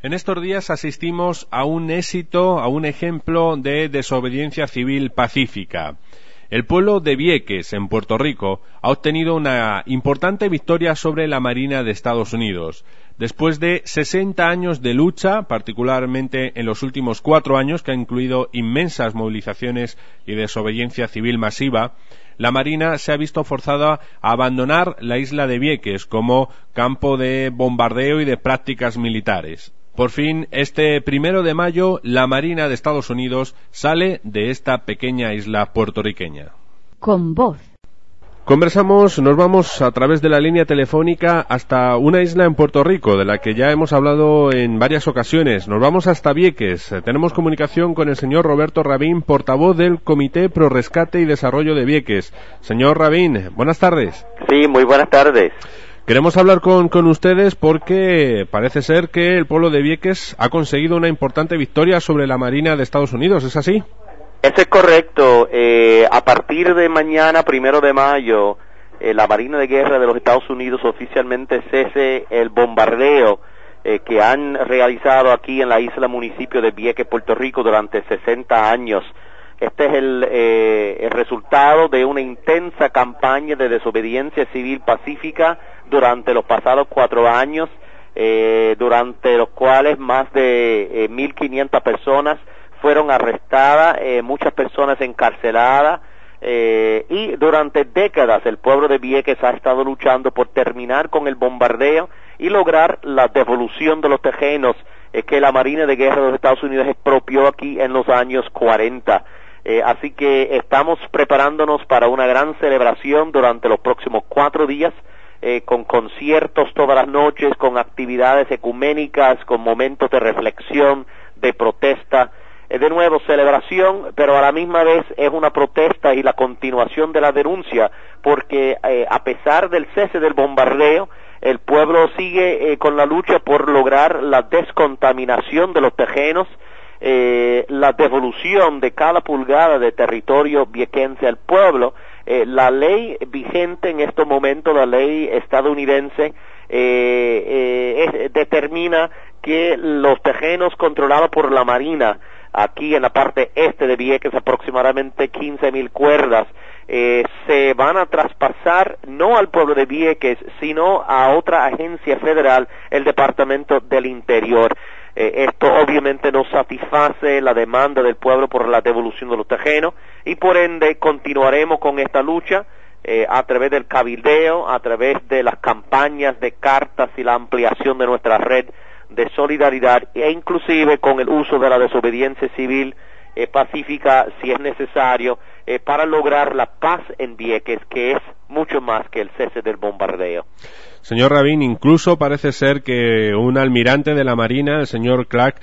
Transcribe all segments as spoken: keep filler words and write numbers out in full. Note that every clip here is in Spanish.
En estos días asistimos a un éxito, a un ejemplo de desobediencia civil pacífica. El pueblo de Vieques, en Puerto Rico, ha obtenido una importante victoria sobre la Marina de Estados Unidos. Después de sesenta años de lucha, particularmente en los últimos cuatro años, que ha incluido inmensas movilizaciones y desobediencia civil masiva, la Marina se ha visto forzada a abandonar la isla de Vieques como campo de bombardeo y de prácticas militares. Por fin, este primero de mayo, la Marina de Estados Unidos sale de esta pequeña isla puertorriqueña. Con voz. Conversamos, nos vamos a través de la línea telefónica hasta una isla en Puerto Rico, de la que ya hemos hablado en varias ocasiones. Nos vamos hasta Vieques. Tenemos comunicación con el señor Roberto Rabín, portavoz del Comité Pro Rescate y Desarrollo de Vieques. Señor Rabín, buenas tardes. Sí, muy buenas tardes. Queremos hablar con, con ustedes porque parece ser que el pueblo de Vieques ha conseguido una importante victoria sobre la Marina de Estados Unidos, ¿es así? Eso es correcto. Eh, a partir de mañana, primero de mayo, eh, la Marina de Guerra de los Estados Unidos oficialmente cese el bombardeo eh, que han realizado aquí en la isla municipio de Vieques, Puerto Rico, durante sesenta años. Este es el, eh, el resultado de una intensa campaña de desobediencia civil pacífica durante los pasados cuatro años, eh, durante los cuales más de eh, mil quinientas personas fueron arrestadas, eh, muchas personas encarceladas, eh, y durante décadas el pueblo de Vieques ha estado luchando por terminar con el bombardeo y lograr la devolución de los terrenos eh, que la Marina de Guerra de los Estados Unidos expropió aquí en los años cuarenta. Eh, así que estamos preparándonos para una gran celebración durante los próximos cuatro días, eh, con conciertos todas las noches, con actividades ecuménicas, con momentos de reflexión, de protesta. Eh, de nuevo, celebración, pero a la misma vez es una protesta y la continuación de la denuncia, porque eh, a pesar del cese del bombardeo, el pueblo sigue eh, con la lucha por lograr la descontaminación de los terrenos, Eh, la devolución de cada pulgada de territorio viequense al pueblo. Eh, la ley vigente en estos momentos, la ley estadounidense, eh, eh, es, determina que los terrenos controlados por la Marina, aquí en la parte este de Vieques, aproximadamente quince mil cuerdas, eh, se van a traspasar no al pueblo de Vieques, sino a otra agencia federal, el Departamento del Interior. Eh, esto obviamente no satisface la demanda del pueblo por la devolución de los terrenos y por ende continuaremos con esta lucha eh, a través del cabildeo, a través de las campañas de cartas y la ampliación de nuestra red de solidaridad e inclusive con el uso de la desobediencia civil eh, pacífica si es necesario eh, para lograr la paz en Vieques, que es mucho más que el cese del bombardeo. Señor Rabín, incluso parece ser que un almirante de la Marina, el señor Clark,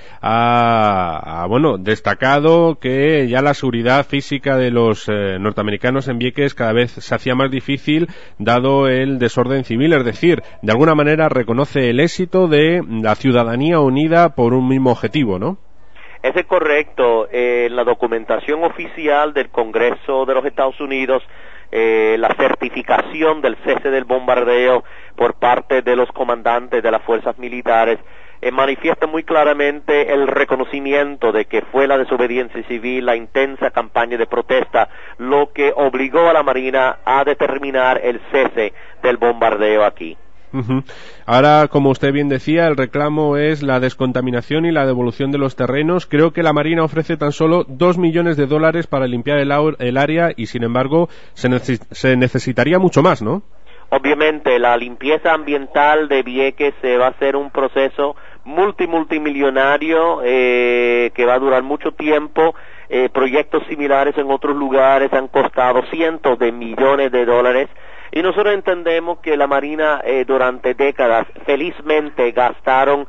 ha, ha bueno, destacado que ya la seguridad física de los eh, norteamericanos en Vieques cada vez se hacía más difícil dado el desorden civil, es decir, de alguna manera reconoce el éxito de la ciudadanía unida por un mismo objetivo, ¿no? Eso es correcto. Eh, la documentación oficial del Congreso de los Estados Unidos, eh, la certificación del cese del bombardeo por parte de los comandantes de las fuerzas militares, eh, manifiesta muy claramente el reconocimiento de que fue la desobediencia civil, la intensa campaña de protesta, lo que obligó a la Marina a determinar el cese del bombardeo aquí. Uh-huh. Ahora, como usted bien decía, el reclamo es la descontaminación y la devolución de los terrenos. Creo que la Marina ofrece tan solo dos millones de dólares para limpiar el, el área y, sin embargo, se, neces- se necesitaría mucho más, ¿no? Obviamente, la limpieza ambiental de Vieques eh, va a ser un proceso multi multimillonario eh, que va a durar mucho tiempo. Eh, proyectos similares en otros lugares han costado cientos de millones de dólares. Y nosotros entendemos que la Marina eh, durante décadas felizmente gastaron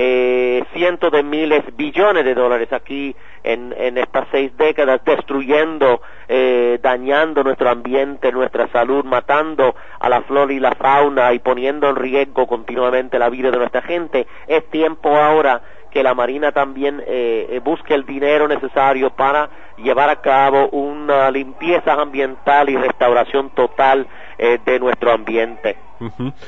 eh, cientos de miles, billones de dólares aquí en, en estas seis décadas, destruyendo, eh, dañando nuestro ambiente, nuestra salud, matando a la flora y la fauna y poniendo en riesgo continuamente la vida de nuestra gente. Es tiempo ahora que la Marina también eh, busque el dinero necesario para llevar a cabo una limpieza ambiental y restauración total eh, de nuestro ambiente. Uh-huh.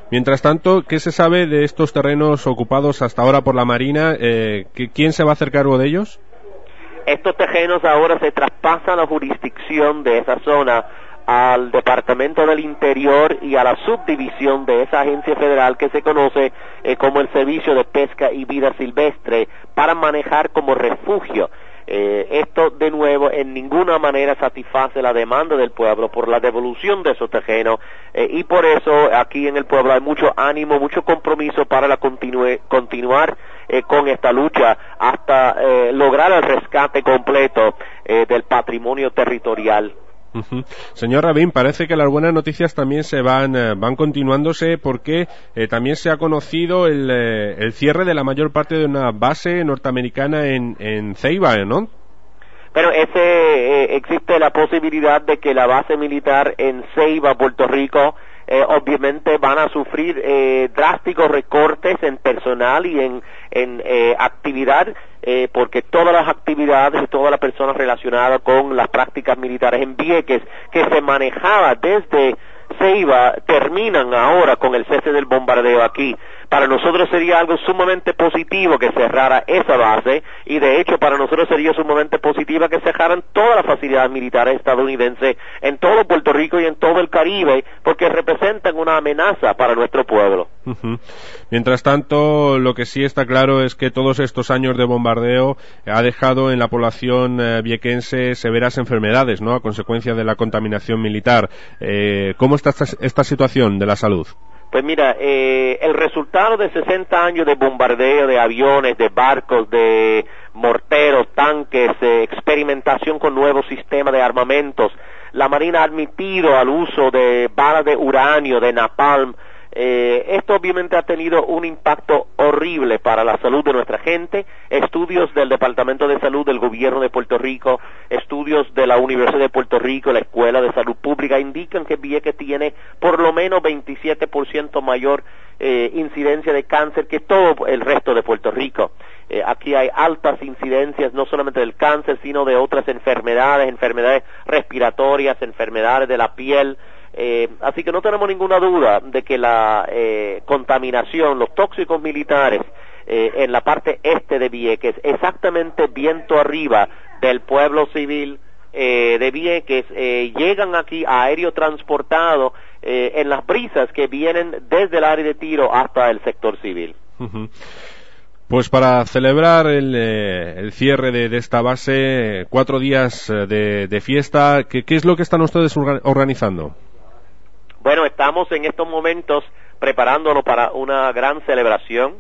Mientras tanto, ¿qué se sabe de estos terrenos ocupados hasta ahora por la Marina? Eh, ¿Quién se va a hacer cargo de ellos? Estos terrenos ahora se traspasan la jurisdicción de esa zona al Departamento del Interior y a la subdivisión de esa agencia federal que se conoce eh, como el Servicio de Pesca y Vida Silvestre, para manejar como refugio. Eh, esto, de nuevo, en ninguna manera satisface la demanda del pueblo por la devolución de esos terrenos, eh, y por eso aquí en el pueblo hay mucho ánimo, mucho compromiso para la continue, continuar eh, con esta lucha hasta eh, lograr el rescate completo eh, del patrimonio territorial. Uh-huh. Señor Rabin, parece que las buenas noticias también se van eh, van continuándose, porque eh, también se ha conocido el, eh, el cierre de la mayor parte de una base norteamericana en, en Ceiba, ¿no? Pero ese eh, existe la posibilidad de que la base militar en Ceiba, Puerto Rico, eh, obviamente van a sufrir eh, drásticos recortes en personal y en, en eh, actividad, eh, porque todas las actividades y todas las personas relacionadas con las prácticas militares en Vieques que se manejaba desde Ceiba terminan ahora con el cese del bombardeo aquí. Para nosotros sería algo sumamente positivo que cerrara esa base, y de hecho para nosotros sería sumamente positiva que cerraran todas las facilidades militares estadounidenses en todo Puerto Rico y en todo el Caribe, porque representan una amenaza para nuestro pueblo. Uh-huh. Mientras tanto, lo que sí está claro es que todos estos años de bombardeo ha dejado en la población eh, viequense severas enfermedades, ¿no?, a consecuencia de la contaminación militar. Eh, ¿Cómo está esta, esta situación de la salud? Pues mira, eh, el resultado de sesenta años de bombardeo de aviones, de barcos, de morteros, tanques, eh, experimentación con nuevos sistemas de armamentos, la Marina ha admitido al uso de balas de uranio, de napalm. Eh, esto obviamente ha tenido un impacto horrible para la salud de nuestra gente. Estudios del Departamento de Salud del Gobierno de Puerto Rico, estudios de la Universidad de Puerto Rico, la Escuela de Salud Pública, indican que Vieques tiene por lo menos veintisiete por ciento mayor eh, incidencia de cáncer que todo el resto de Puerto Rico. Eh, aquí hay altas incidencias no solamente del cáncer, sino de otras enfermedades, enfermedades respiratorias, enfermedades de la piel. Eh, así que no tenemos ninguna duda de que la eh, contaminación, los tóxicos militares eh, en la parte este de Vieques, exactamente viento arriba del pueblo civil eh, de Vieques, eh, llegan aquí aéreo transportado eh, en las brisas que vienen desde el área de tiro hasta el sector civil. Uh-huh. Pues para celebrar el, eh, el cierre de, de esta base, cuatro días de, de fiesta, ¿qué, ¿qué es lo que están ustedes organizando? Bueno, estamos en estos momentos preparándonos para una gran celebración,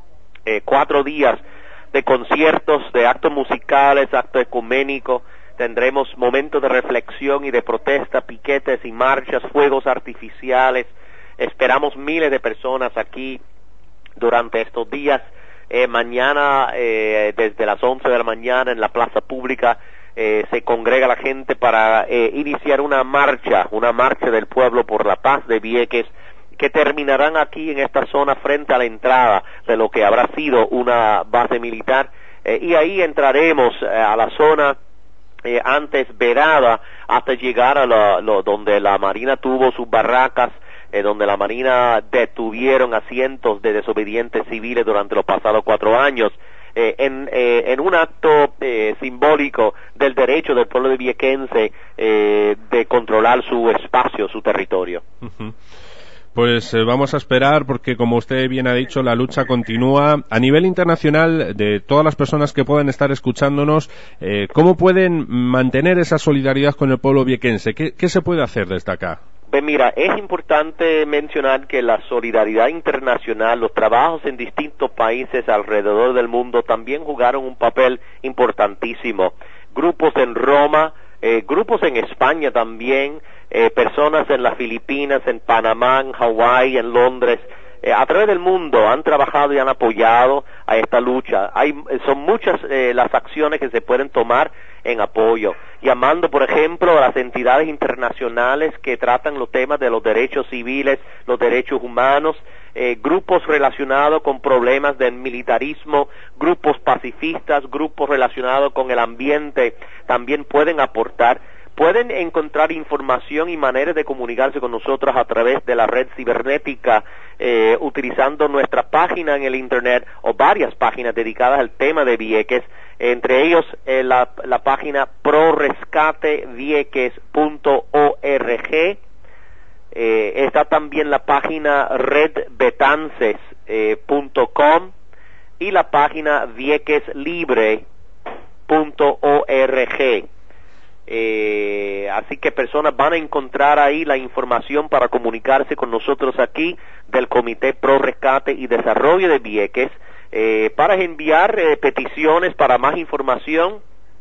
eh, cuatro días de conciertos, de actos musicales, actos ecuménicos. Tendremos momentos de reflexión y de protesta, piquetes y marchas, fuegos artificiales. Esperamos miles de personas aquí durante estos días. Eh, mañana, eh, desde las once de la mañana en la plaza pública, Eh, se congrega la gente para eh, iniciar una marcha, una marcha del pueblo por la paz de Vieques, que terminarán aquí en esta zona frente a la entrada de lo que habrá sido una base militar, eh, y ahí entraremos eh, a la zona eh, antes vedada hasta llegar a lo, lo, donde la Marina tuvo sus barracas, eh, donde la Marina detuvieron a cientos de desobedientes civiles durante los pasados cuatro años. Eh, en, eh, en un acto eh, simbólico del derecho del pueblo de viequense eh, de controlar su espacio, su territorio. Uh-huh. Pues eh, vamos a esperar, porque como usted bien ha dicho, la lucha continúa. A nivel internacional, de todas las personas que puedan estar escuchándonos, eh, ¿cómo pueden mantener esa solidaridad con el pueblo viequense? ¿Qué, qué se puede hacer desde acá? Pues mira, es importante mencionar que la solidaridad internacional, los trabajos en distintos países alrededor del mundo también jugaron un papel importantísimo. Grupos en Roma, eh, grupos en España también, eh, personas en las Filipinas, en Panamá, en Hawái, en Londres, eh, a través del mundo han trabajado y han apoyado a esta lucha. Hay, son muchas eh, las acciones que se pueden tomar en apoyo, llamando por ejemplo a las entidades internacionales que tratan los temas de los derechos civiles, los derechos humanos, eh, grupos relacionados con problemas del militarismo, grupos pacifistas, grupos relacionados con el ambiente, también pueden aportar, Pueden encontrar información y maneras de comunicarse con nosotros a través de la red cibernética, eh, utilizando nuestra página en el Internet o varias páginas dedicadas al tema de Vieques, entre ellos eh, la, la página pro rescate vieques punto org. Eh, está también la página red betances punto com y la página vieques libre punto org. Eh, así que personas van a encontrar ahí la información para comunicarse con nosotros aquí del Comité Pro Rescate y Desarrollo de Vieques, eh, para enviar eh, peticiones para más información.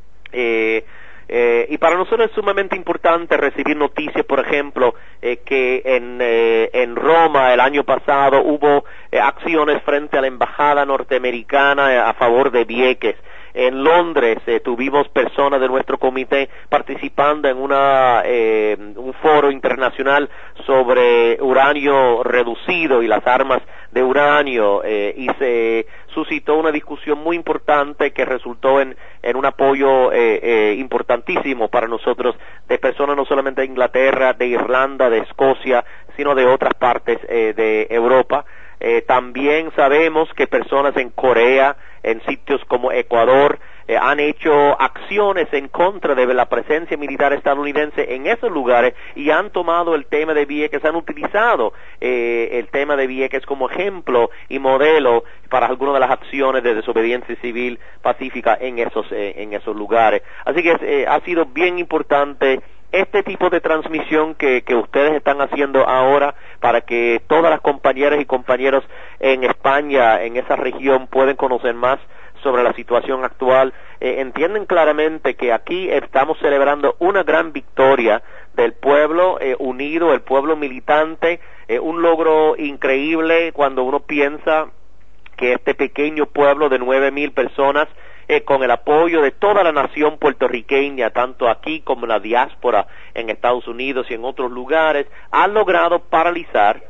Eh, Eh, y para nosotros es sumamente importante recibir noticias, por ejemplo, eh, que en, eh, en Roma el año pasado hubo eh, acciones frente a la embajada norteamericana eh, a favor de Vieques. En Londres eh, tuvimos personas de nuestro comité participando en una eh, un foro internacional sobre uranio reducido y las armas de uranio, eh, y se suscitó una discusión muy importante que resultó en, en un apoyo eh, eh, importantísimo para nosotros, de personas no solamente de Inglaterra, de Irlanda, de Escocia, sino de otras partes eh, de Europa. Eh, también sabemos que personas en Corea, en sitios como Ecuador, eh, han hecho acciones en contra de la presencia militar estadounidense en esos lugares y han tomado el tema de Vieques, han utilizado eh, el tema de Vieques como ejemplo y modelo para algunas de las acciones de desobediencia civil pacífica en esos eh, en esos lugares. Así que eh, ha sido bien importante este tipo de transmisión que, que ustedes están haciendo ahora para que todas las compañeras y compañeros en España, en esa región, puedan conocer más sobre la situación actual. Eh, entienden claramente que aquí estamos celebrando una gran victoria del pueblo eh, unido, el pueblo militante, eh, un logro increíble cuando uno piensa que este pequeño pueblo de nueve mil personas, Eh, con el apoyo de toda la nación puertorriqueña, tanto aquí como la diáspora en Estados Unidos y en otros lugares, ha logrado paralizar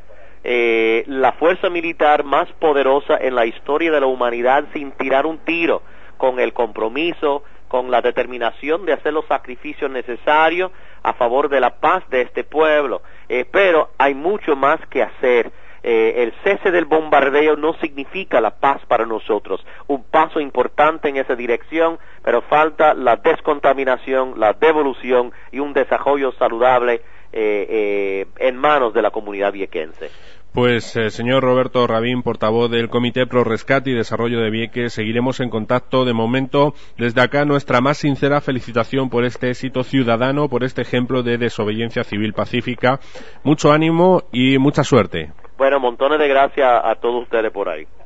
eh, la fuerza militar más poderosa en la historia de la humanidad sin tirar un tiro, con el compromiso, con la determinación de hacer los sacrificios necesarios a favor de la paz de este pueblo. Eh, pero hay mucho más que hacer. Eh, el cese del bombardeo no significa la paz para nosotros, un paso importante en esa dirección, pero falta la descontaminación, la devolución y un desarrollo saludable eh, eh, en manos de la comunidad viequense. Pues, eh, señor Roberto Rabín, portavoz del Comité Pro Rescate y Desarrollo de Vieques, seguiremos en contacto. De momento, desde acá, nuestra más sincera felicitación por este éxito ciudadano, por este ejemplo de desobediencia civil pacífica. Mucho ánimo y mucha suerte. Bueno, montones de gracias a todos ustedes por ahí.